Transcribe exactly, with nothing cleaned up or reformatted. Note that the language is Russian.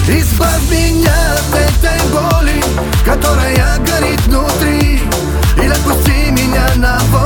Избавь меня от этой боли, которая горит внутри, и отпусти меня на волю.